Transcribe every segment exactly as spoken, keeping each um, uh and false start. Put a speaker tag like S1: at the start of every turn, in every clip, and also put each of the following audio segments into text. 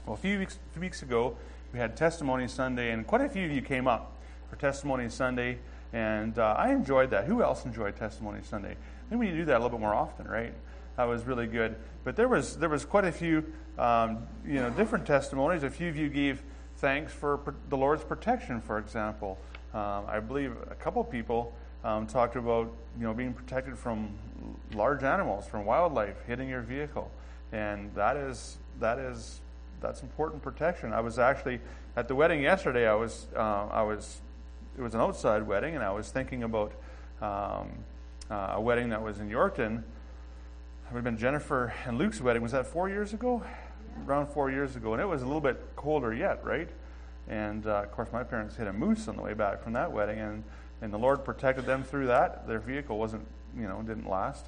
S1: Well, a few weeks, few weeks ago, we had Testimony Sunday, and quite a few of you came up for Testimony Sunday, and uh, I enjoyed that. Who else enjoyed Testimony Sunday? I think we need to do that a little bit more often, right? That was really good. But there was there was quite a few um, you know different testimonies. A few of you gave thanks for the Lord's protection, for example. Um, I believe a couple of people um, talked about you know being protected from large animals, from wildlife hitting your vehicle, and that is that is that's important protection. I was actually at the wedding yesterday. I was uh, I was it was an outside wedding, and I was thinking about um, uh, a wedding that was in Yorkton. It would have been Jennifer and Luke's wedding. Was that four years ago? Yeah. Around four years ago. And it was a little bit colder yet, right? And, uh, of course, my parents hit a moose on the way back from that wedding, and, and the Lord protected them through that. Their vehicle wasn't, you know, didn't last.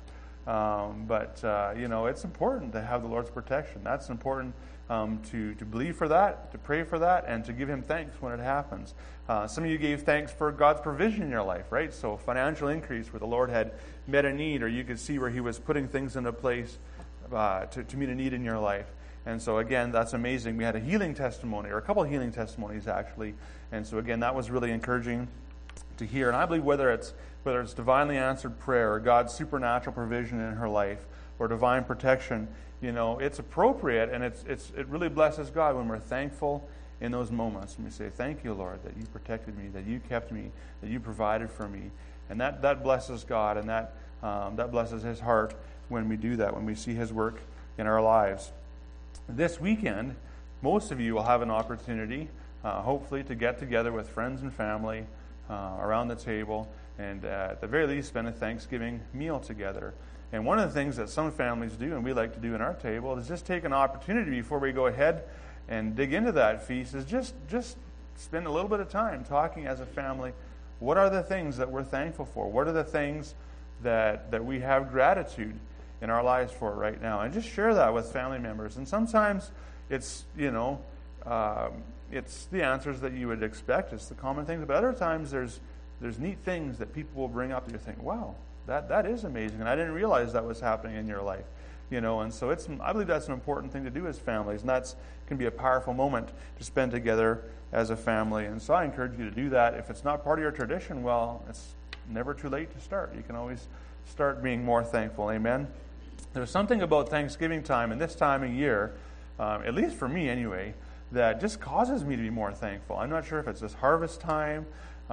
S1: Um, but, uh, you know, it's important to have the Lord's protection. That's important um, to, to believe for that, to pray for that, and to give Him thanks when it happens. Uh, some of you gave thanks for God's provision in your life, right? So financial increase where the Lord had met a need, or you could see where He was putting things into place uh, to, to meet a need in your life. And so, again, that's amazing. We had a healing testimony, or a couple of healing testimonies, actually. And so, again, that was really encouraging to hear. And I believe whether it's whether it's divinely answered prayer, or God's supernatural provision in her life, or divine protection, you know, it's appropriate, and it's it's it really blesses God when we're thankful in those moments. And we say, thank you, Lord, that you protected me, that you kept me, that you provided for me. And that, that blesses God, and that um, that blesses His heart when we do that, when we see His work in our lives. This weekend, most of you will have an opportunity, uh, hopefully, to get together with friends and family uh, around the table, and uh, at the very least spend a Thanksgiving meal together. And one of the things that some families do, and we like to do in our table, is just take an opportunity before we go ahead and dig into that feast, is just, just spend a little bit of time talking as a family. What are the things that we're thankful for? What are the things that, that we have gratitude in our lives for right now? And just share that with family members. And sometimes it's, you know, um, it's the answers that you would expect. It's the common things. But other times there's there's neat things that people will bring up that you think, wow, that, that is amazing. And I didn't realize that was happening in your life. You know, and so it's I believe that's an important thing to do as families. And that's can be a powerful moment to spend together as a family. And so I encourage you to do that. If it's not part of your tradition, well, it's never too late to start. You can always start being more thankful. Amen? There's something about Thanksgiving time and this time of year, um, at least for me anyway, that just causes me to be more thankful. I'm not sure if it's this harvest time,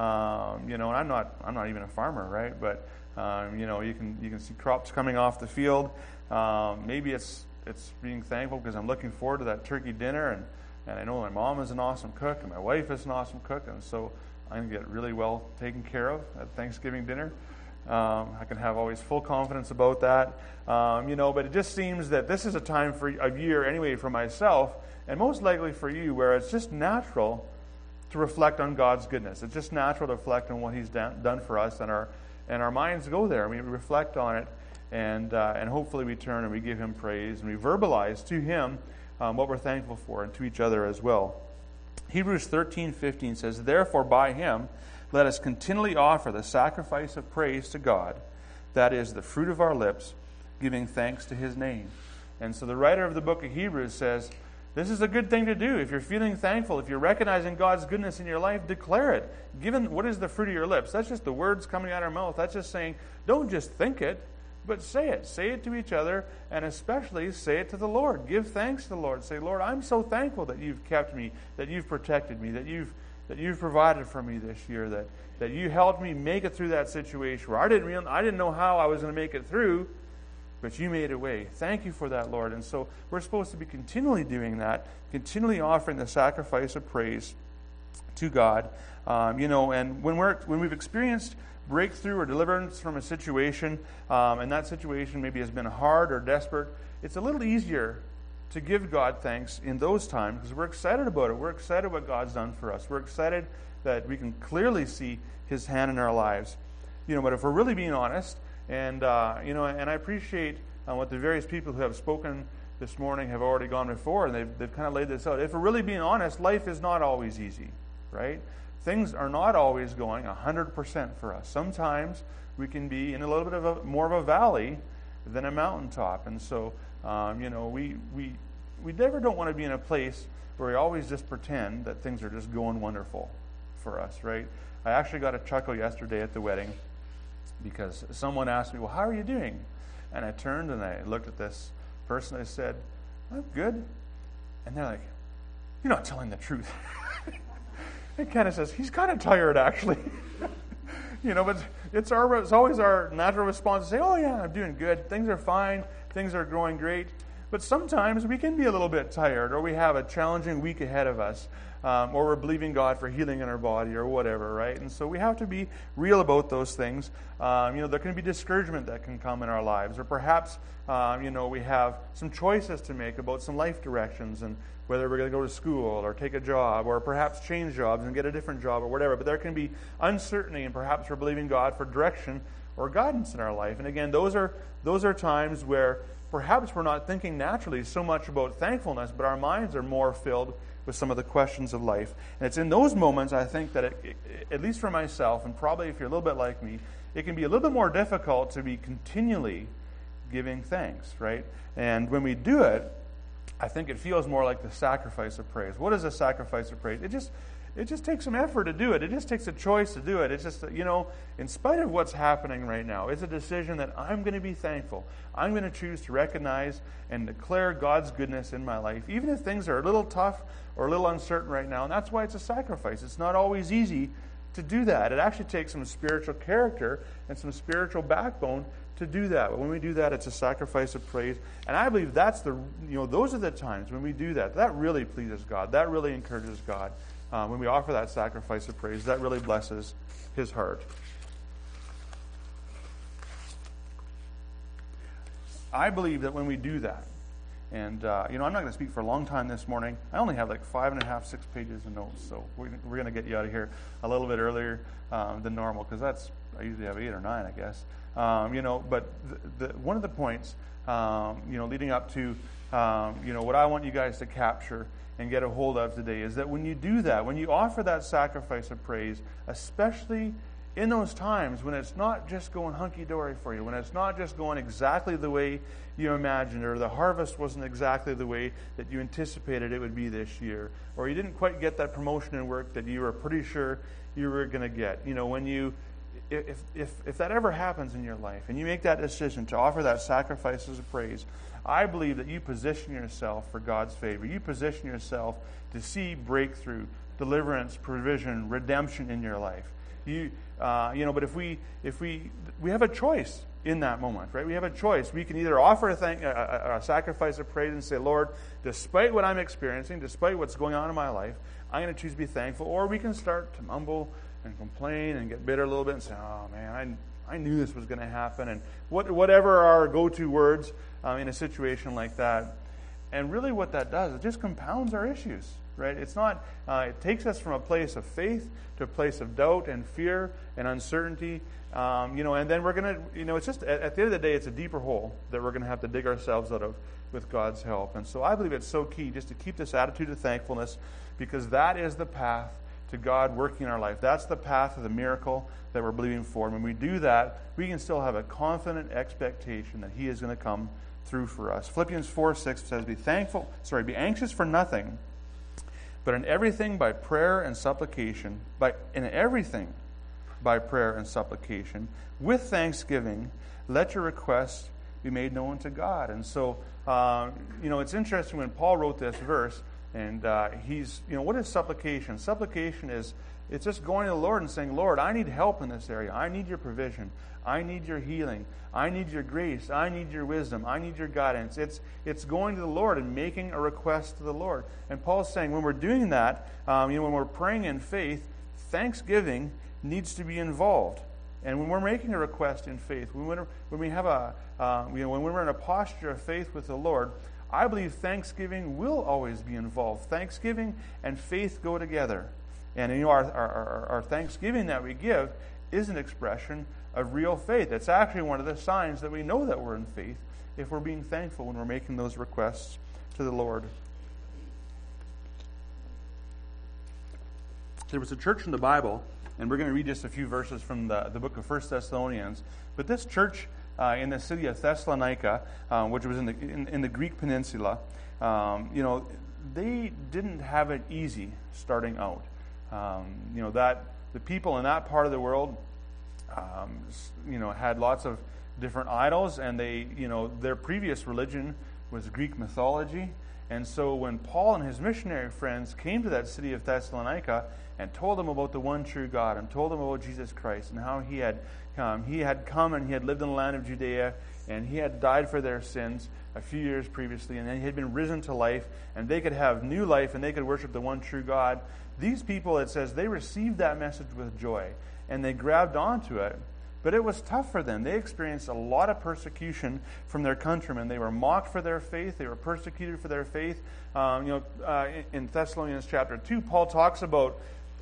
S1: um, you know, and I'm not I'm not even a farmer, right? But um, you know, you can you can see crops coming off the field. Um, maybe it's it's being thankful because I'm looking forward to that turkey dinner, and, and I know my mom is an awesome cook and my wife is an awesome cook, and so I'm going to get really well taken care of at Thanksgiving dinner. Um, I can have always full confidence about that, um, you know. But it just seems that this is a time for a year anyway for myself, and most likely for you, where it's just natural to reflect on God's goodness. It's just natural to reflect on what He's done, done for us, and our and our minds go there. We reflect on it, and uh, and hopefully we turn and we give Him praise, and we verbalize to Him um, what we're thankful for, and to each other as well. Hebrews thirteen fifteen says, "Therefore by Him let us continually offer the sacrifice of praise to God, that is the fruit of our lips, giving thanks to His name." And so the writer of the book of Hebrews says, this is a good thing to do. If you're feeling thankful, if you're recognizing God's goodness in your life, declare it. Given what is the fruit of your lips? That's just the words coming out of our mouth. That's just saying, don't just think it, but say it. Say it to each other, and especially say it to the Lord. Give thanks to the Lord. Say, Lord, I'm so thankful that you've kept me, that you've protected me, that you've that you've provided for me this year, that, that you helped me make it through that situation where I didn't real, I didn't know how I was going to make it through, but you made a way. Thank you for that, Lord. And so we're supposed to be continually doing that, continually offering the sacrifice of praise to God. Um, you know, and when we're when we've experienced breakthrough or deliverance from a situation, um, and that situation maybe has been hard or desperate, it's a little easier to give God thanks in those times because we're excited about it. We're excited what God's done for us. We're excited that we can clearly see His hand in our lives. You know, but if we're really being honest, and uh, you know, and I appreciate uh, what the various people who have spoken this morning have already gone before, and they've they've kind of laid this out. If we're really being honest, life is not always easy, right? Things are not always going one hundred percent for us. Sometimes we can be in a little bit of a more of a valley than a mountaintop, and so um, you know, we we we never don't want to be in a place where we always just pretend that things are just going wonderful for us, right? I actually got a chuckle yesterday at the wedding because someone asked me, well, how are you doing? And I turned and I looked at this person. I said, I'm good. And they're like, you're not telling the truth. It kind of says, he's kind of tired, actually. You know, but it's our it's always our natural response to say, oh, yeah, I'm doing good. Things are fine. Things are going great. But sometimes we can be a little bit tired, or we have a challenging week ahead of us, um, or we're believing God for healing in our body or whatever, right? And so we have to be real about those things. Um, you know, there can be discouragement that can come in our lives, or perhaps, um, you know, we have some choices to make about some life directions and whether we're going to go to school or take a job or perhaps change jobs and get a different job or whatever. But there can be uncertainty, and perhaps we're believing God for direction or guidance in our life. And again, those are those are times where perhaps we're not thinking naturally so much about thankfulness, but our minds are more filled with some of the questions of life. And it's in those moments, I think, that it, it, at least for myself, and probably if you're a little bit like me, it can be a little bit more difficult to be continually giving thanks, right? And when we do it, I think it feels more like the sacrifice of praise. What is a sacrifice of praise? It just it just takes some effort to do it. It just takes a choice to do it. It's just, you know, in spite of what's happening right now, it's a decision that I'm going to be thankful. I'm going to choose to recognize and declare God's goodness in my life, even if things are a little tough or a little uncertain right now. And that's why it's a sacrifice. It's not always easy to do that. It actually takes some spiritual character and some spiritual backbone to do that. But when we do that, it's a sacrifice of praise. And I believe that's the, you know, those are the times when we do that. That really pleases God. That really encourages God. Uh, when we offer that sacrifice of praise, that really blesses His heart. I believe that when we do that, and, uh, you know, I'm not going to speak for a long time this morning. I only have like five and a half, six pages of notes, so we're, we're going to get you out of here a little bit earlier um, than normal, because that's, I usually have eight or nine, I guess. Um, you know, but the, the, one of the points, um, you know, leading up to, um, you know, what I want you guys to capture and get a hold of today is that when you do that, when you offer that sacrifice of praise, especially in those times when it's not just going hunky-dory for you, when it's not just going exactly the way you imagined, or the harvest wasn't exactly the way that you anticipated it would be this year, or you didn't quite get that promotion in work that you were pretty sure you were going to get. You know, when you, if, if, if that ever happens in your life, and you make that decision to offer that sacrifice as a praise, I believe that you position yourself for God's favor. You position yourself to see breakthrough, deliverance, provision, redemption in your life. You, uh, you know, but if we, if we, we have a choice in that moment, right? We have a choice. We can either offer a, thank, a, a, a sacrifice of praise and say, Lord, despite what I'm experiencing, despite what's going on in my life, I'm going to choose to be thankful. Or we can start to mumble and complain and get bitter a little bit and say, oh man, I, I knew this was going to happen. And what, whatever our go-to words um, in a situation like that. And really what that does, it just compounds our issues, right? It's not, uh, it takes us from a place of faith to a place of doubt and fear and uncertainty. Um, you know, and then we're going to, you know, it's just, at, at the end of the day, it's a deeper hole that we're going to have to dig ourselves out of with God's help. And so I believe it's so key just to keep this attitude of thankfulness, because that is the path to God working in our life. That's the path of the miracle that we're believing for. And when we do that, we can still have a confident expectation that He is going to come through for us. Philippians four six says, be thankful, sorry, be anxious for nothing, but in everything by prayer and supplication, by in everything by prayer and supplication, with thanksgiving, let your requests be made known to God. And so, uh, you know, it's interesting when Paul wrote this verse, and uh, he's, you know, what is supplication? Supplication is, it's just going to the Lord and saying, Lord, I need help in this area. I need your provision. I need your healing. I need your grace. I need your wisdom. I need your guidance. It's it's going to the Lord and making a request to the Lord. And Paul's saying when we're doing that, um, you know, when we're praying in faith, thanksgiving needs to be involved. And when we're making a request in faith, when we're, when we have a, uh, you know, when we're in a posture of faith with the Lord, I believe thanksgiving will always be involved. Thanksgiving and faith go together. And you know, our, our, our thanksgiving that we give is an expression of real faith. It's actually one of the signs that we know that we're in faith, if we're being thankful when we're making those requests to the Lord. There was a church in the Bible, and we're going to read just a few verses from the, the book of First Thessalonians, but this church uh, in the city of Thessalonica, uh, which was in the in, in the Greek peninsula, um, you know, they didn't have it easy starting out. Um, you know, that the people in that part of the world, um, you know, had lots of different idols, and they, you know, their previous religion was Greek mythology. And so when Paul and his missionary friends came to that city of Thessalonica and told them about the one true God and told them about Jesus Christ and how he had um, he had come and he had lived in the land of Judea and he had died for their sins a few years previously, and then he had been risen to life, and they could have new life and they could worship the one true God. These people, it says, they received that message with joy and they grabbed onto it. But it was tough for them. They experienced a lot of persecution from their countrymen. They were mocked for their faith. They were persecuted for their faith. Um, you know, uh, in Thessalonians chapter two, Paul talks about,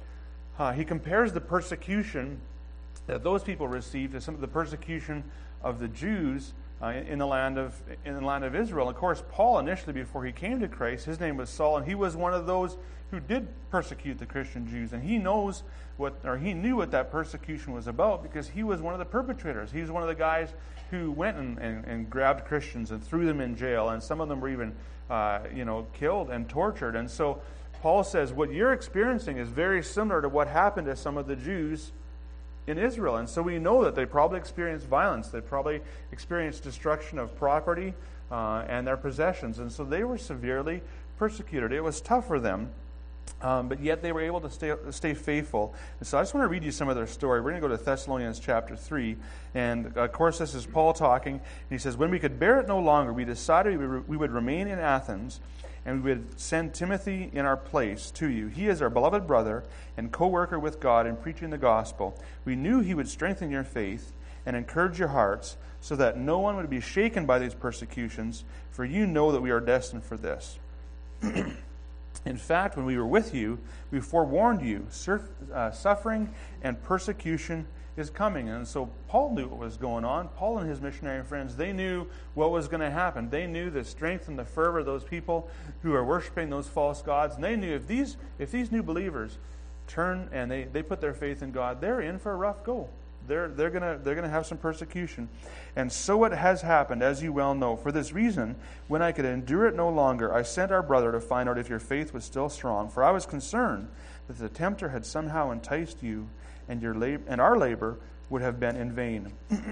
S1: uh, he compares the persecution that those people received to some of the persecution of the Jews uh, in the land of in the land of Israel. Of course, Paul initially, before he came to Christ, his name was Saul, and he was one of those who did persecute the Christian Jews, and he knows what, or he knew what that persecution was about because he was one of the perpetrators. He was one of the guys who went and, and, and grabbed Christians and threw them in jail, and some of them were even, uh, you know, killed and tortured. And so Paul says what you're experiencing is very similar to what happened to some of the Jews in Israel. And so we know that they probably experienced violence. They probably experienced destruction of property uh, and their possessions. And so they were severely persecuted. It was tough for them. Um, but yet they were able to stay stay faithful. And so I just want to read you some of their story. We're going to go to Thessalonians chapter three. And of course, this is Paul talking. And he says, when we could bear it no longer, we decided we, re- we would remain in Athens, and we would send Timothy in our place to you. He is our beloved brother and co-worker with God in preaching the gospel. We knew he would strengthen your faith and encourage your hearts, so that no one would be shaken by these persecutions, for you know that we are destined for this. In fact, when we were with you, we forewarned you, surf, uh, suffering and persecution is coming. And so Paul knew what was going on. Paul and his missionary friends, they knew what was going to happen. They knew the strength and the fervor of those people who are worshiping those false gods. And they knew if these if these new believers turn and they, they put their faith in God, they're in for a rough go. They're they're gonna they're gonna have some persecution. And so it has happened, as you well know. For this reason, when I could endure it no longer, I sent our brother to find out if your faith was still strong. For I was concerned that the tempter had somehow enticed you, and your lab- and our labor would have been in vain.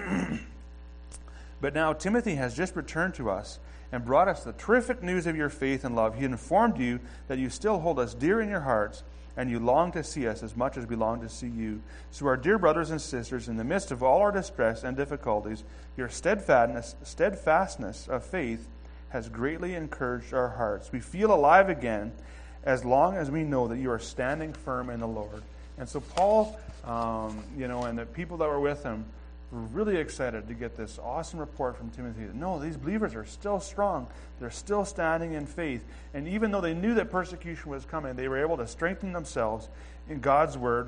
S1: But now Timothy has just returned to us and brought us the terrific news of your faith and love. He informed you that you still hold us dear in your hearts, and you long to see us as much as we long to see you. So our dear brothers and sisters, in the midst of all our distress and difficulties, your steadfastness, steadfastness of faith has greatly encouraged our hearts. We feel alive again as long as we know that you are standing firm in the Lord. And so Paul, um, you know, and the people that were with him were really excited to get this awesome report from Timothy that, no, these believers are still strong. They're still standing in faith. And even though they knew that persecution was coming, they were able to strengthen themselves in God's word,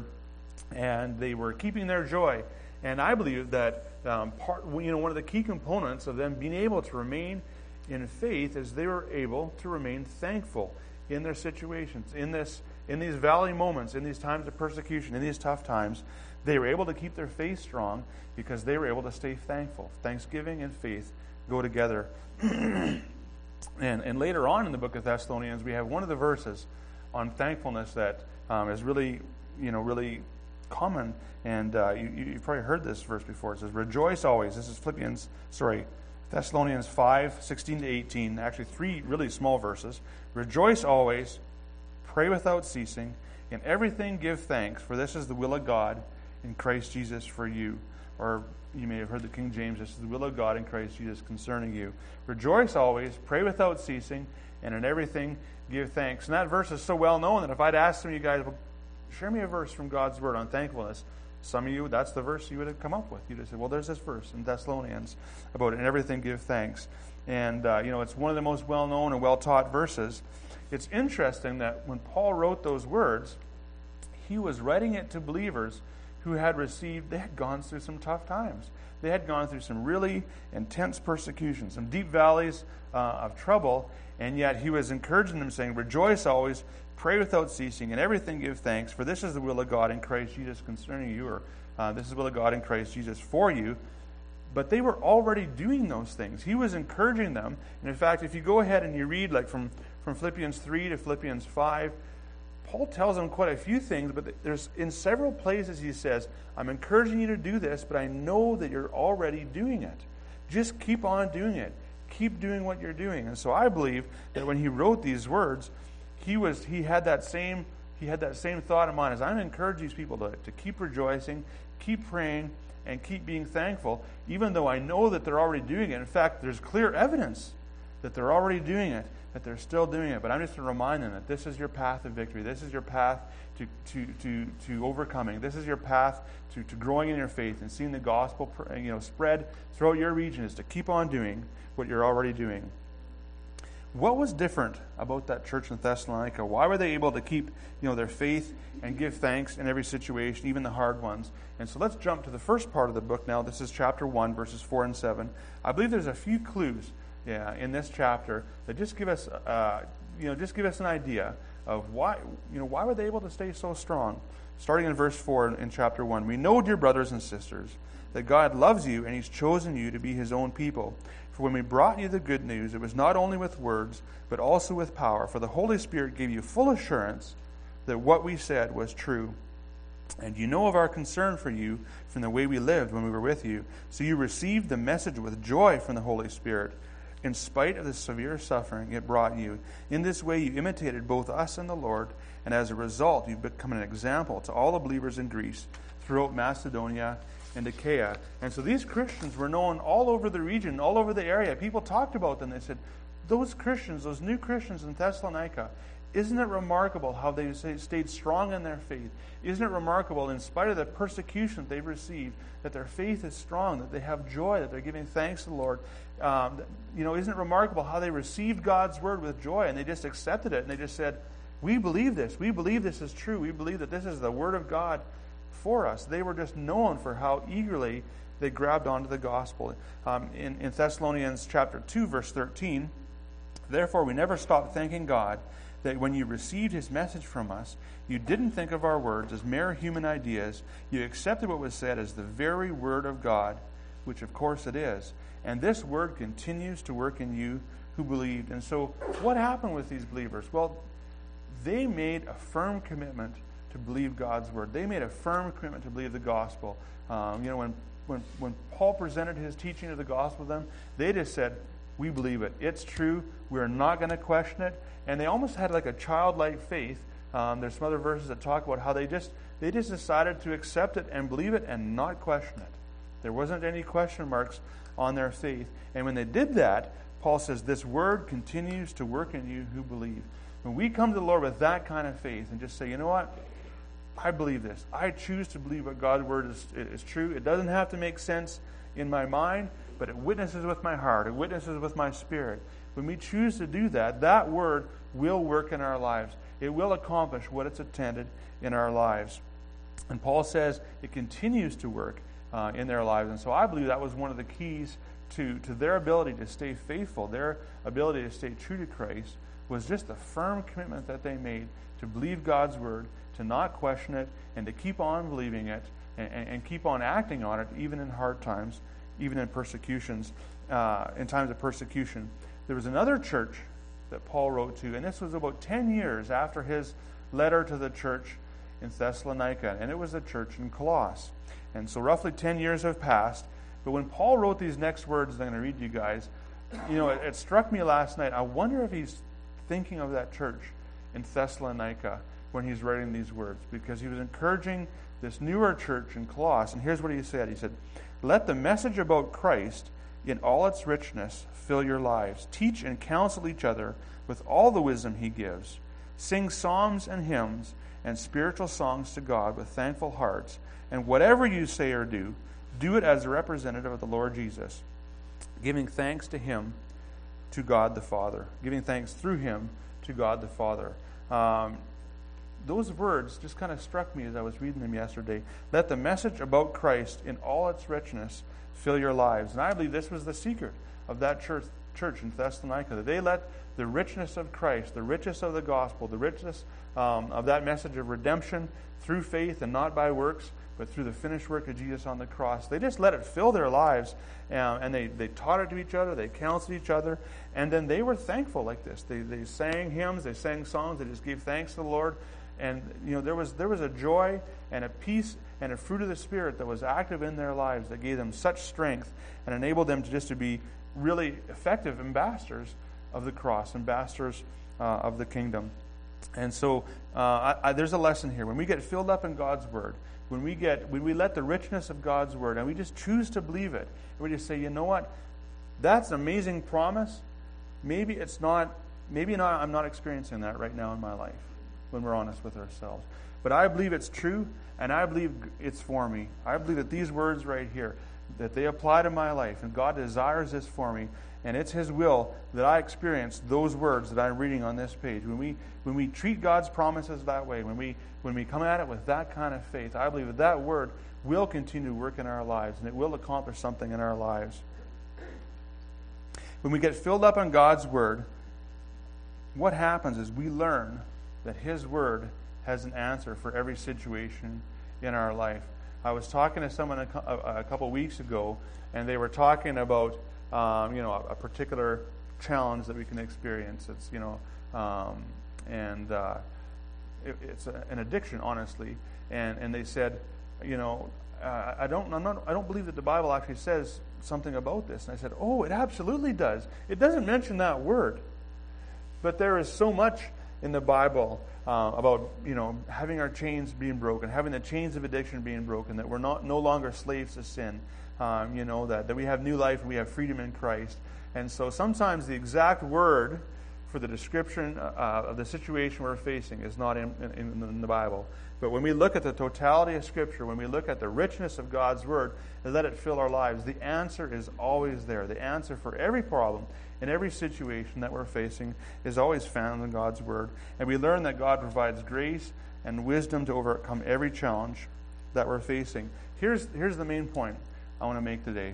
S1: and they were keeping their joy. And I believe that um, part, you know, one of the key components of them being able to remain in faith is they were able to remain thankful in their situations, in this, in these valley moments, in these times of persecution, in these tough times. They were able to keep their faith strong because they were able to stay thankful. Thanksgiving and faith go together. and, and later on in the book of Thessalonians, we have one of the verses on thankfulness that um, is really, you know, really common. And uh, you, you've probably heard this verse before. It says, "Rejoice always." This is Philippians, sorry, Thessalonians five, sixteen to eighteen. Actually, three really small verses. "Rejoice always, pray without ceasing, in everything give thanks, for this is the will of God in Christ Jesus for you." Or you may have heard the King James, "This is the will of God in Christ Jesus concerning you." Rejoice always, pray without ceasing, and in everything give thanks. And that verse is so well known that if I'd asked some of you guys, well, share me a verse from God's word on thankfulness, some of you, that's the verse you would have come up with. You'd have said, well, there's this verse in Thessalonians about it, in everything give thanks. And, uh, you know, it's one of the most well-known and well-taught verses. It's interesting that when Paul wrote those words, he was writing it to believers who had received, they had gone through some tough times. They had gone through some really intense persecution, some deep valleys uh, of trouble, and yet he was encouraging them, saying, "Rejoice always, pray without ceasing, and everything give thanks, for this is the will of God in Christ Jesus concerning you," or uh, "This is the will of God in Christ Jesus for you." But they were already doing those things. He was encouraging them. And in fact, if you go ahead and you read like from, from Philippians three to Philippians five, Paul tells them quite a few things, but there's in several places he says, I'm encouraging you to do this, but I know that you're already doing it. Just keep on doing it. Keep doing what you're doing. And so I believe that when he wrote these words, he was he had that same he had that same thought in mind as I'm encouraging these people to, to keep rejoicing, keep praying, and keep being thankful, even though I know that they're already doing it. In fact, there's clear evidence that they're already doing it, that they're still doing it. But I'm just going to remind them that this is your path of victory. This is your path to to to, to overcoming. This is your path to, to growing in your faith and seeing the gospel you know spread throughout your region, is to keep on doing what you're already doing. What was different about that church in Thessalonica? Why were they able to keep you know, their faith and give thanks in every situation, even the hard ones? And so let's jump to the first part of the book now. This is chapter one, verses four and seven. I believe there's a few clues yeah, in this chapter that just give us, uh, you know, just give us an idea of why, you know, why were they able to stay so strong? Starting in verse four in, in chapter one. We know, dear brothers and sisters, that God loves you and He's chosen you to be His own people. For when we brought you the good news, it was not only with words, but also with power. For the Holy Spirit gave you full assurance that what we said was true. And you know of our concern for you from the way we lived when we were with you. So you received the message with joy from the Holy Spirit, in spite of the severe suffering it brought you. In this way you imitated both us and the Lord, and as a result you've become an example to all the believers in Greece, throughout Macedonia and Achaia. And so these Christians were known all over the region, all over the area. People talked about them. They said, those Christians, those new Christians in Thessalonica, isn't it remarkable how they stayed strong in their faith? Isn't it remarkable, in spite of the persecution that they've received, that their faith is strong, that they have joy, that they're giving thanks to the Lord? Um, you know, isn't it remarkable how they received God's word with joy and they just accepted it and they just said, we believe this. We believe this is true. We believe that this is the word of God for us. They were just known for how eagerly they grabbed onto the gospel. Um, in, in Thessalonians chapter two, verse thirteen, therefore we never stop thanking God that when you received His message from us, you didn't think of our words as mere human ideas. You accepted what was said as the very word of God, which of course it is. And this word continues to work in you who believed. And so what happened with these believers? Well, they made a firm commitment to believe God's word. They made a firm commitment to believe the gospel. Um, you know, when, when, when Paul presented his teaching of the gospel to them, they just said, we believe it. It's true. We're not going to question it. And they almost had like a childlike faith. Um, there's some other verses that talk about how they just they just decided to accept it and believe it and not question it. There wasn't any question marks on their faith. And when they did that, Paul says, this word continues to work in you who believe. When we come to the Lord with that kind of faith and just say, you know what? I believe this. I choose to believe what God's word is, is true. It doesn't have to make sense in my mind, but it witnesses with my heart. It witnesses with my spirit. When we choose to do that, that word will work in our lives. It will accomplish what it's intended in our lives. And Paul says it continues to work uh, in their lives. And so I believe that was one of the keys to, to their ability to stay faithful, their ability to stay true to Christ, was just the firm commitment that they made to believe God's word, to not question it, and to keep on believing it, and, and keep on acting on it, even in hard times, even in persecutions, uh, in times of persecution. There was another church that Paul wrote to, and this was about ten years after his letter to the church in Thessalonica, and it was the church in Colossus. And so roughly ten years have passed, but when Paul wrote these next words that I'm going to read to you guys, you know, it, it struck me last night. I wonder if he's thinking of that church in Thessalonica when he's writing these words, because he was encouraging this newer church in Colossus. And here's what he said. He said, let the message about Christ in all its richness fill your lives. Teach and counsel each other with all the wisdom He gives. Sing psalms and hymns and spiritual songs to God with thankful hearts. And whatever you say or do, do it as a representative of the Lord Jesus, giving thanks to Him, to God the Father. Giving thanks through Him to God the Father. Um, those words just kind of struck me as I was reading them yesterday. Let the message about Christ in all its richness fill your lives. And I believe this was the secret of that church, church in Thessalonica, that they let the richness of Christ, the richness of the gospel, the richness um, of that message of redemption through faith and not by works, but through the finished work of Jesus on the cross. They just let it fill their lives, um, and they, they taught it to each other, they counseled each other, and then they were thankful like this. They they sang hymns, they sang songs, they just gave thanks to the Lord. And you know there was there was a joy and a peace and a fruit of the Spirit that was active in their lives that gave them such strength and enabled them to just to be really effective ambassadors of the cross, ambassadors uh, of the kingdom. And so uh, I, I, there's a lesson here. When we get filled up in God's Word, when we get when we let the richness of God's Word and we just choose to believe it, and we just say, you know what, that's an amazing promise. Maybe it's not. Maybe not. I'm not experiencing that right now in my life. When we're honest with ourselves, but I believe it's true, and I believe it's for me. I believe that these words right here, that they apply to my life, and God desires this for me, and it's His will that I experience those words that I'm reading on this page. When we when we treat God's promises that way, when we when we come at it with that kind of faith, I believe that that word will continue to work in our lives, and it will accomplish something in our lives. When we get filled up on God's Word, what happens is we learn that His Word has an answer for every situation in our life. I was talking to someone a, a, a couple weeks ago, and they were talking about um, you know a, a particular challenge that we can experience. It's you know um, and uh, it, it's a, an addiction, honestly. And and they said, you know, uh, I don't I'm not I don't believe that the Bible actually says something about this. And I said, oh, it absolutely does. It doesn't mention that word, but there is so much in the Bible uh, about you know having our chains being broken, having the chains of addiction being broken, that we're not no longer slaves to sin, um, you know that, that we have new life and we have freedom in Christ. And so sometimes the exact word for the description uh, of the situation we're facing is not in, in, in the Bible. But when we look at the totality of Scripture, when we look at the richness of God's Word and let it fill our lives, the answer is always there. The answer for every problem in every situation that we're facing is always found in God's Word. And we learn that God provides grace and wisdom to overcome every challenge that we're facing. Here's, here's the main point I want to make today.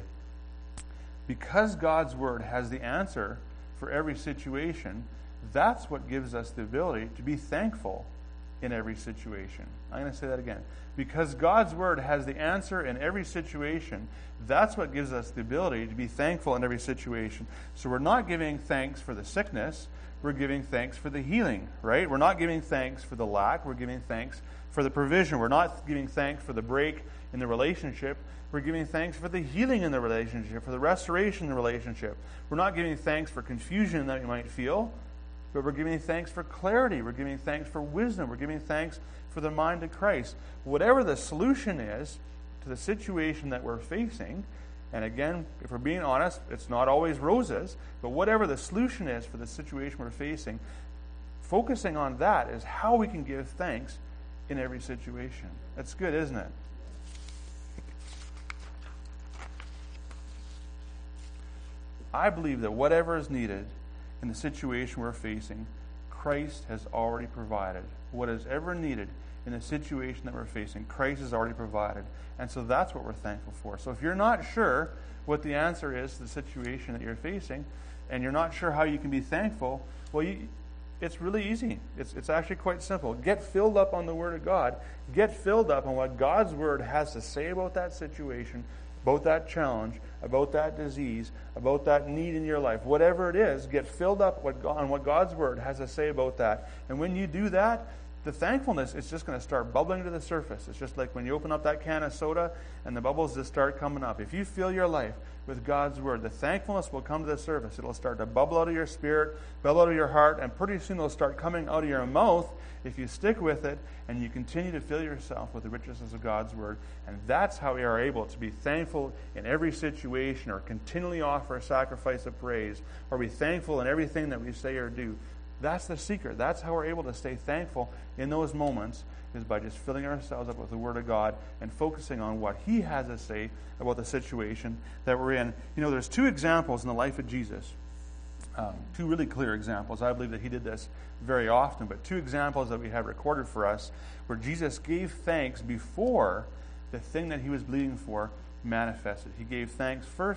S1: Because God's Word has the answer for every situation, that's what gives us the ability to be thankful in every situation. I'm going to say that again. Because God's Word has the answer in every situation, that's what gives us the ability to be thankful in every situation. So we're not giving thanks for the sickness, we're giving thanks for the healing, right? We're not giving thanks for the lack, we're giving thanks for the provision. We're not giving thanks for the break in the relationship, we're giving thanks for the healing in the relationship, for the restoration in the relationship. We're not giving thanks for confusion that we might feel, but we're giving thanks for clarity. We're giving thanks for wisdom. We're giving thanks for the mind of Christ. Whatever the solution is to the situation that we're facing, and again, if we're being honest, it's not always roses, but whatever the solution is for the situation we're facing, focusing on that is how we can give thanks in every situation. That's good, isn't it? I believe that whatever is needed in the situation we're facing, Christ has already provided. What is ever needed in the situation that we're facing, Christ has already provided. And so that's what we're thankful for. So if you're not sure what the answer is to the situation that you're facing, and you're not sure how you can be thankful, well, you, it's really easy. It's, it's actually quite simple. Get filled up on the Word of God. Get filled up on what God's Word has to say about that situation, about that challenge, about that disease, about that need in your life. Whatever it is, get filled up on what God's Word has to say about that. And when you do that, the thankfulness is just going to start bubbling to the surface. It's just like when you open up that can of soda and the bubbles just start coming up. If you fill your life with God's Word, the thankfulness will come to the surface. It'll start to bubble out of your spirit, bubble out of your heart, and pretty soon it'll start coming out of your mouth if you stick with it and you continue to fill yourself with the richness of God's Word. And that's how we are able to be thankful in every situation, or continually offer a sacrifice of praise, or be thankful in everything that we say or do. That's the secret. That's how we're able to stay thankful in those moments, is by just filling ourselves up with the Word of God and focusing on what He has to say about the situation that we're in. You know, there's two examples in the life of Jesus. Um, two really clear examples. I believe that He did this very often, but two examples that we have recorded for us where Jesus gave thanks before the thing that He was believing for manifested. He gave thanks first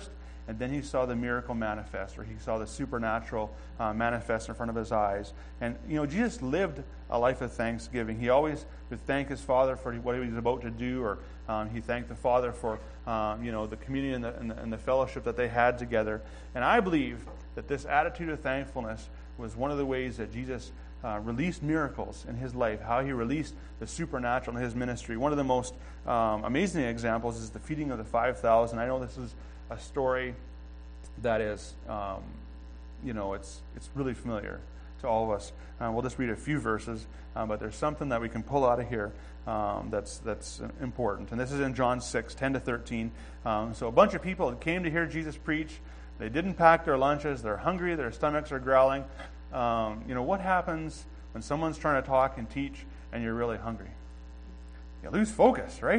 S1: and then he saw the miracle manifest, or he saw the supernatural uh, manifest in front of his eyes. And, you know, Jesus lived a life of thanksgiving. He always would thank his Father for what he was about to do, or um, he thanked the Father for, um, you know, the communion and the, and, the, and the fellowship that they had together. And I believe that this attitude of thankfulness was one of the ways that Jesus Uh, released miracles in his life, how he released the supernatural in his ministry. One of the most um, amazing examples is the feeding of the five thousand. I know this is a story that is, um, you know, it's it's really familiar to all of us. Uh, we'll just read a few verses, uh, but there's something that we can pull out of here um, that's that's important. And this is in John six, ten to thirteen. Um, so a bunch of people came to hear Jesus preach. They didn't pack their lunches. They're hungry. Their stomachs are growling. Um, you know, what happens when someone's trying to talk and teach and you're really hungry? You lose focus, right?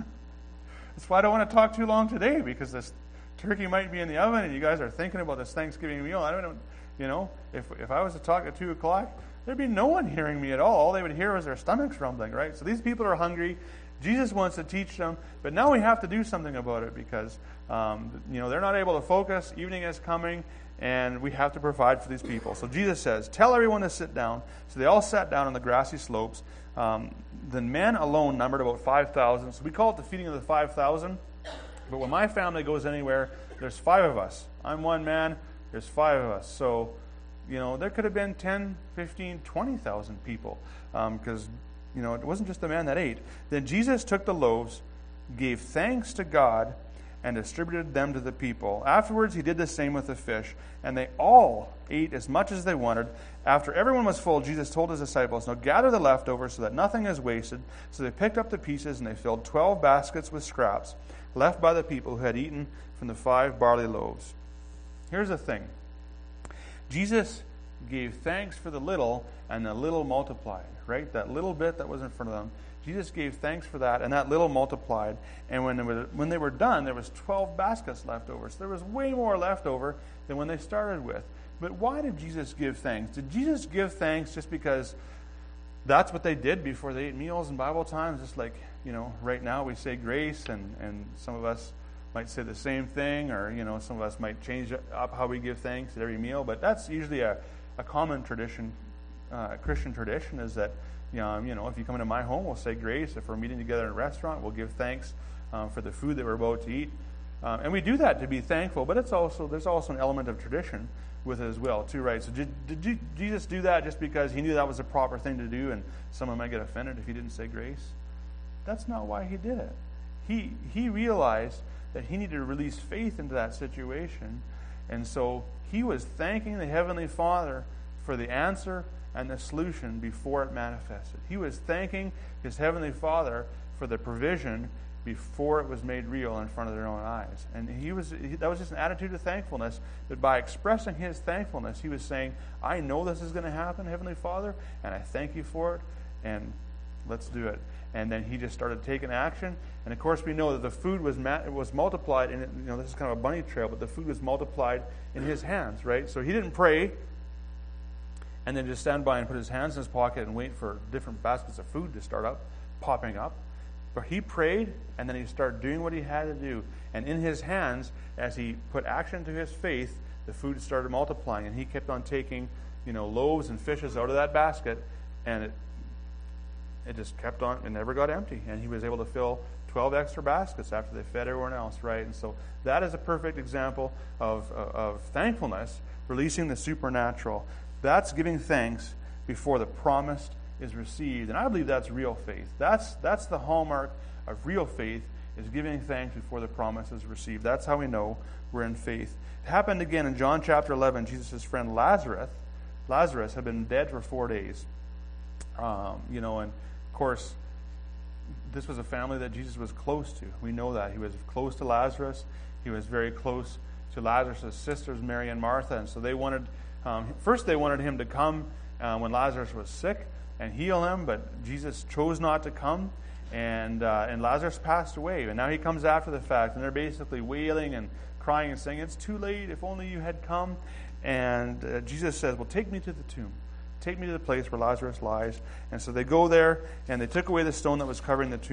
S1: That's why I don't want to talk too long today, because this turkey might be in the oven and you guys are thinking about this Thanksgiving meal. I don't know, you know, if if I was to talk at two o'clock, there'd be no one hearing me at all. All they would hear was their stomachs rumbling, right? So these people are hungry. Jesus wants to teach them, but now we have to do something about it, because, um, you know, they're not able to focus. Evening is coming, and we have to provide for these people. So Jesus says, tell everyone to sit down. So they all sat down on the grassy slopes. Um, the men alone numbered about five thousand. So we call it the feeding of the five thousand. But when my family goes anywhere, there's five of us. I'm one man, there's five of us. So, you know, there could have been ten, fifteen, twenty thousand people, because, um, you know, it wasn't just the man that ate. Then Jesus took the loaves, gave thanks to God, and distributed them to the people. Afterwards, he did the same with the fish, and they all ate as much as they wanted. After everyone was full, Jesus told his disciples, now gather the leftovers so that nothing is wasted. So they picked up the pieces, and they filled twelve baskets with scraps left by the people who had eaten from the five barley loaves. Here's the thing. Jesus gave thanks for the little, and the little multiplied, right? That little bit that was in front of them. Jesus gave thanks for that, and that little multiplied. And when they were, when they were done, there was twelve baskets left over. So there was way more left over than when they started with. But why did Jesus give thanks? Did Jesus give thanks just because that's what they did before they ate meals and Bible times? Just like, you know, right now we say grace, and, and some of us might say the same thing, or, you know, some of us might change up how we give thanks at every meal. But that's usually a, a common tradition, uh, Christian tradition, is that, you know, you know, if you come into my home, we'll say grace. If we're meeting together in a restaurant, we'll give thanks um, for the food that we're about to eat. Um, and we do that to be thankful, but it's also there's also an element of tradition with it as well, too, right? So did, did Jesus do that just because he knew that was the proper thing to do, and someone might get offended if he didn't say grace? That's not why he did it. He he realized that he needed to release faith into that situation, and so he was thanking the Heavenly Father for the answer and the solution before it manifested. He was thanking his Heavenly Father for the provision before it was made real in front of their own eyes. And he was he, that was just an attitude of thankfulness, that by expressing his thankfulness, he was saying, I know this is going to happen, Heavenly Father, and I thank you for it, and let's do it. And then he just started taking action. And of course, we know that the food was ma- was multiplied, and you know, this is kind of a bunny trail, but the food was multiplied in his hands, right? So he didn't pray and then just stand by and put his hands in his pocket and wait for different baskets of food to start up, popping up. But he prayed, and then he started doing what he had to do. And in his hands, as he put action to his faith, the food started multiplying. And he kept on taking, you know, loaves and fishes out of that basket, and it it just kept on, it never got empty. And he was able to fill twelve extra baskets after they fed everyone else, right? And so that is a perfect example of, of, of thankfulness, releasing the supernatural. That's giving thanks before the promised is received. And I believe that's real faith. That's that's the hallmark of real faith, is giving thanks before the promise is received. That's how we know we're in faith. It happened again in John chapter eleven. Jesus' friend Lazarus, Lazarus had been dead for four days. Um, you know, and of course, this was a family that Jesus was close to. We know that. He was close to Lazarus. He was very close to Lazarus' sisters, Mary and Martha. And so they wanted, um, first they wanted him to come uh, when Lazarus was sick and heal him, but Jesus chose not to come, and uh, and Lazarus passed away. And now he comes after the fact, and they're basically wailing and crying and saying, it's too late, if only you had come. And uh, Jesus says, well, take me to the tomb. Take me to the place where Lazarus lies. And so they go there, and they took away the stone that was covering the tomb.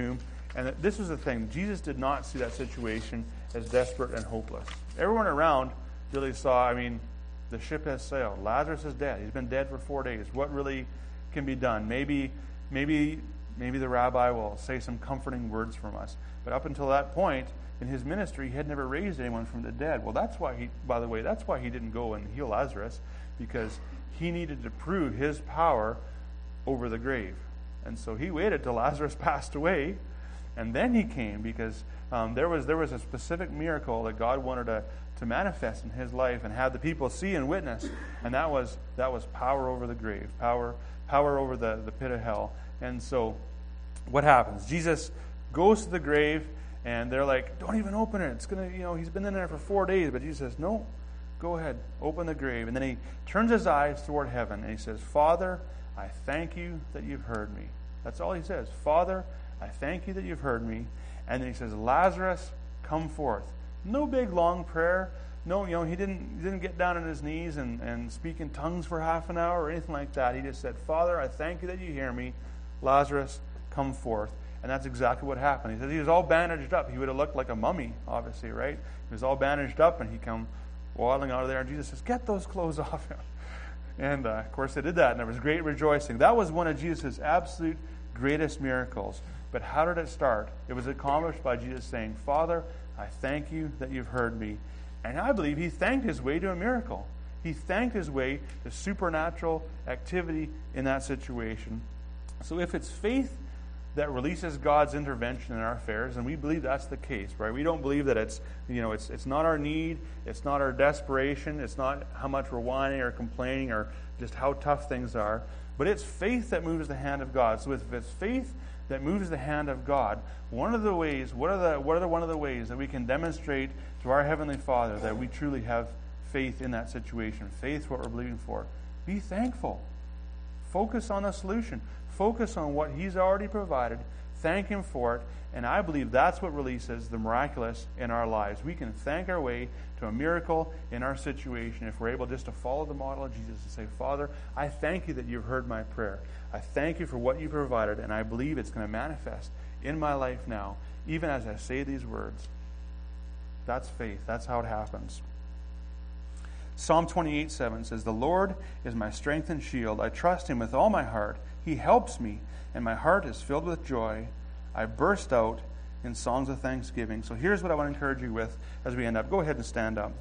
S1: And this was the thing. Jesus did not see that situation as desperate and hopeless. Everyone around really saw, I mean, the ship has sailed. Lazarus is dead. He's been dead for four days. What really can be done? Maybe, maybe, maybe the rabbi will say some comforting words from us. But up until that point in his ministry, he had never raised anyone from the dead. Well, that's why he, by the way, that's why he didn't go and heal Lazarus, because he needed to prove his power over the grave. And so he waited till Lazarus passed away, and then he came, because um, there was there was a specific miracle that God wanted to, to manifest in his life and have the people see and witness, and that was that was power over the grave, power power over the, the pit of hell. And so what happens? Jesus goes to the grave, and they're like, don't even open it. It's gonna, you know, he's been in there for four days. But Jesus says, no, go ahead, open the grave. And then he turns his eyes toward heaven, and he says, Father, I thank you that you've heard me. That's all he says. Father, I thank you that you've heard me. And then he says, Lazarus, come forth. No big long prayer. No, you know, he didn't he didn't get down on his knees and, and speak in tongues for half an hour or anything like that. He just said, Father, I thank you that you hear me. Lazarus, come forth. And that's exactly what happened. He said he was all bandaged up. He would have looked like a mummy, obviously, right? He was all bandaged up, and he come waddling out of there. And Jesus says, get those clothes off him. And, uh, of course, they did that, and there was great rejoicing. That was one of Jesus' absolute greatest miracles. But how did it start? It was accomplished by Jesus saying, Father, I thank you that you've heard me. And I believe he thanked his way to a miracle. He thanked his way to supernatural activity in that situation. So if it's faith that releases God's intervention in our affairs, and we believe that's the case, right? We don't believe that it's, you know, it's it's not our need, it's not our desperation, it's not how much we're whining or complaining or just how tough things are, but it's faith that moves the hand of God. So if it's faith that moves the hand of God, one of the ways, what are the what are the, one of the ways that we can demonstrate to our Heavenly Father that we truly have faith in that situation, faith what we're believing for? Be thankful. Focus on the solution. Focus on what he's already provided. Thank him for it. And I believe that's what releases the miraculous in our lives. We can thank our way to a miracle in our situation if we're able just to follow the model of Jesus and say, Father, I thank you that you've heard my prayer. I thank you for what you provided, and I believe it's going to manifest in my life now, even as I say these words. That's faith. That's how it happens. Psalm twenty-eight seven says, the Lord is my strength and shield. I trust him with all my heart. He helps me, and my heart is filled with joy. I burst out in songs of thanksgiving. So here's what I want to encourage you with as we end up. Go ahead and stand up.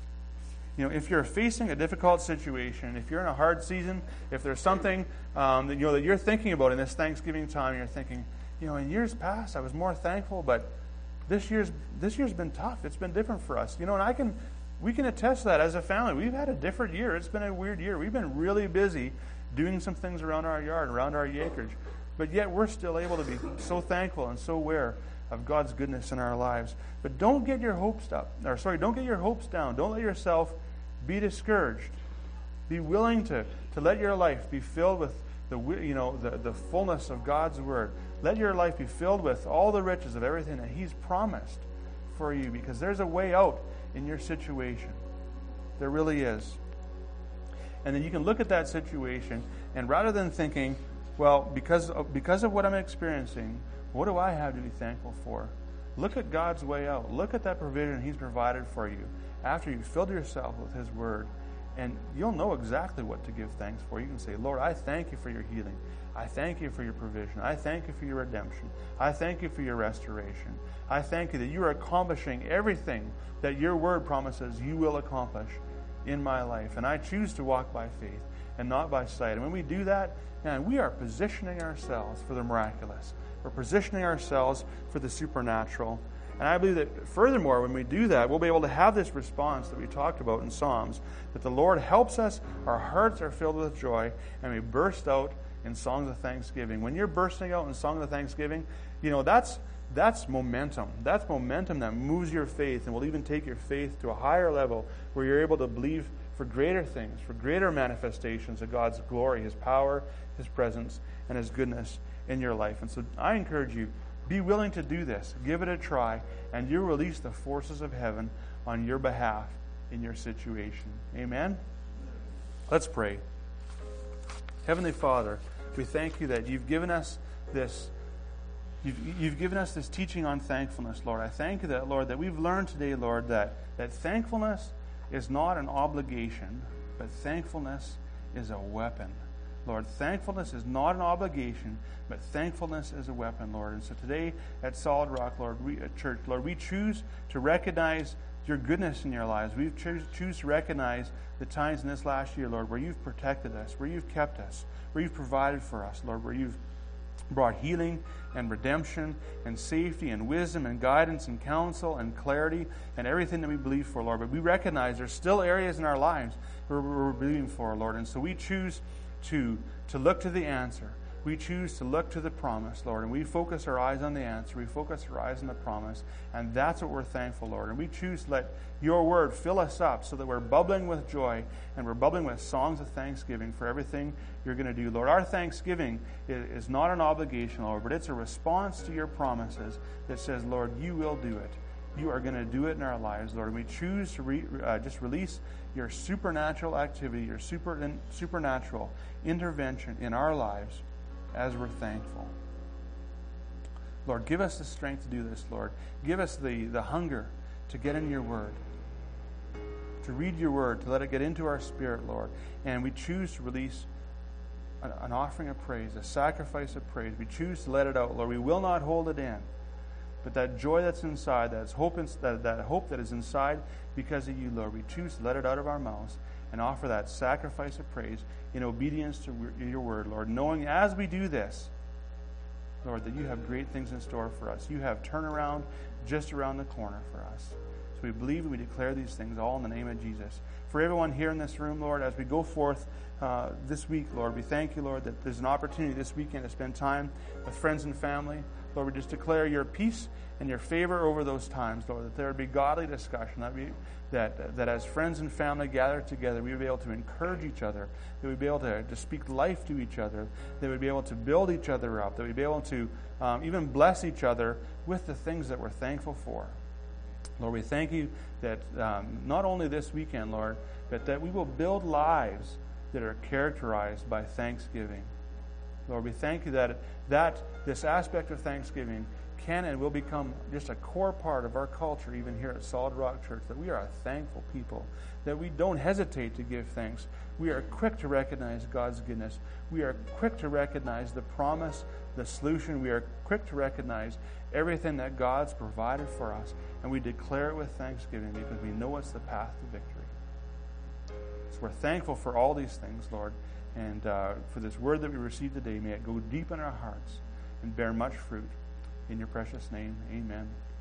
S1: You know, if you're facing a difficult situation, if you're in a hard season, if there's something um, that you know that you're thinking about in this Thanksgiving time, you're thinking, you know, in years past I was more thankful, but this year's this year's been tough. It's been different for us. You know, and I can we can attest to that as a family. We've had a different year. It's been a weird year. We've been really busy doing some things around our yard, around our acreage. But yet we're still able to be so thankful and so aware of God's goodness in our lives. But don't get your hopes up. Or sorry, don't get your hopes down. Don't let yourself be discouraged. Be willing to, to let your life be filled with the you know the, the fullness of God's word. Let your life be filled with all the riches of everything that he's promised for you, because there's a way out in your situation. There really is. And then you can look at that situation, and rather than thinking, well, because of, because of what I'm experiencing, what do I have to be thankful for? Look at God's way out. Look at that provision he's provided for you after you've filled yourself with his word. And you'll know exactly what to give thanks for. You can say, Lord, I thank you for your healing. I thank you for your provision. I thank you for your redemption. I thank you for your restoration. I thank you that you are accomplishing everything that your word promises you will accomplish in my life. And I choose to walk by faith and not by sight. And when we do that, man, we are positioning ourselves for the miraculous. We're positioning ourselves for the supernatural. And I believe that furthermore, when we do that, we'll be able to have this response that we talked about in Psalms, that the Lord helps us, our hearts are filled with joy, and we burst out in songs of thanksgiving. When you're bursting out in songs of thanksgiving, you know, that's that's momentum. That's momentum that moves your faith and will even take your faith to a higher level where you're able to believe for greater things, for greater manifestations of God's glory, his power, his presence, and his goodness in your life. And so I encourage you, be willing to do this. Give it a try, and you'll release the forces of heaven on your behalf in your situation. Amen? Let's pray. Heavenly Father, we thank you that you've given us this You've, you've given us this teaching on thankfulness, Lord. I thank you that, Lord, that we've learned today, Lord, that, that thankfulness is not an obligation, but thankfulness is a weapon. Lord, thankfulness is not an obligation, but thankfulness is a weapon, Lord. And so today at Solid Rock, Lord, we at church, Lord, we choose to recognize your goodness in your lives. We choose, choose to recognize the times in this last year, Lord, where you've protected us, where you've kept us, where you've provided for us, Lord, where you've brought healing and redemption and safety and wisdom and guidance and counsel and clarity and everything that we believe for, Lord. But we recognize there's still areas in our lives where we're believing for, Lord. And so we choose to, to look to the answer. We choose to look to the promise, Lord, and we focus our eyes on the answer. We focus our eyes on the promise, and that's what we're thankful, Lord. And we choose to let your word fill us up so that we're bubbling with joy and we're bubbling with songs of thanksgiving for everything you're going to do, Lord. Our thanksgiving is not an obligation, Lord, but it's a response to your promises that says, Lord, you will do it. You are going to do it in our lives, Lord. And we choose to re, uh, just release your supernatural activity, your super, in, supernatural intervention in our lives as we're thankful. Lord, give us the strength to do this, Lord. Give us the, the hunger to get in your word, to read your word, to let it get into our spirit, Lord. And we choose to release an, an offering of praise, a sacrifice of praise. We choose to let it out, Lord. We will not hold it in. But that joy that's inside, that's hope, in, that, that hope that is inside because of you, Lord, we choose to let it out of our mouths and offer that sacrifice of praise in obedience to your word, Lord, knowing as we do this, Lord, that you have great things in store for us. You have turnaround just around the corner for us. So we believe and we declare these things all in the name of Jesus. For everyone here in this room, Lord, as we go forth uh, this week, Lord, we thank you, Lord, that there's an opportunity this weekend to spend time with friends and family. Lord, we just declare your peace and your favor over those times, Lord, that there would be godly discussion, that we, that, that as friends and family gather together, we would be able to encourage each other, that we'd be able to, to speak life to each other, that we'd be able to build each other up, that we'd be able to um, even bless each other with the things that we're thankful for. Lord, we thank you that um, not only this weekend, Lord, but that we will build lives that are characterized by thanksgiving. Lord, we thank you that, that this aspect of thanksgiving can and will become just a core part of our culture, even here at Solid Rock Church, that we are a thankful people, that we don't hesitate to give thanks. We are quick to recognize God's goodness. We are quick to recognize the promise, the solution. We are quick to recognize everything that God's provided for us, and we declare it with thanksgiving because we know it's the path to victory. So we're thankful for all these things, Lord, and uh, for this word that we received today. May it go deep in our hearts and bear much fruit. In your precious name, amen.